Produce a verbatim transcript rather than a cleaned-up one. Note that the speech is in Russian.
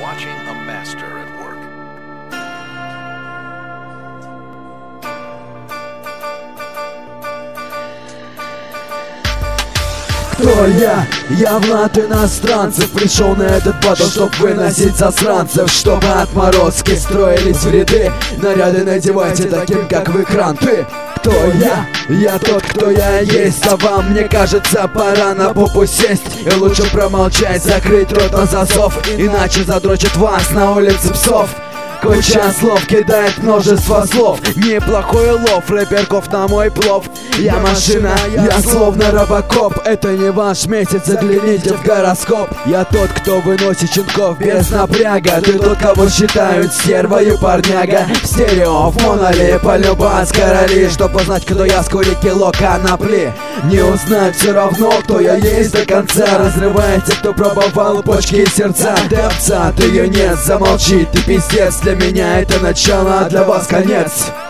watching a master at work. Кто я? Я Влад иностранцев. Пришел на этот батл, чтоб выносить засранцев, чтобы отморозки строились в ряды. Наряды надевайте таким, как в экран. Ты кто я? Я тот, кто я есть. А вам, мне кажется, пора на попу сесть. И лучше промолчать, закрыть рот на засов, иначе задрочат вас на улице псов. Куча слов кидает множество слов. Неплохой улов, рэперков на мой плов. Я машина, я словно робокоп. Это не ваш месяц, загляните в гороскоп. Я тот, кто выносит щенков без напряга. Ты тот, кого считают стервою парняга. В стерео, в моноле, полюбас короли. Чтоб узнать, кто я, скури кило конопли. Не узнать все равно, кто я есть до конца. Разрывайте, кто пробовал почки и сердца. Девца, ты ее нет, замолчи, ты пиздец. Для меня это начало, а для вас конец.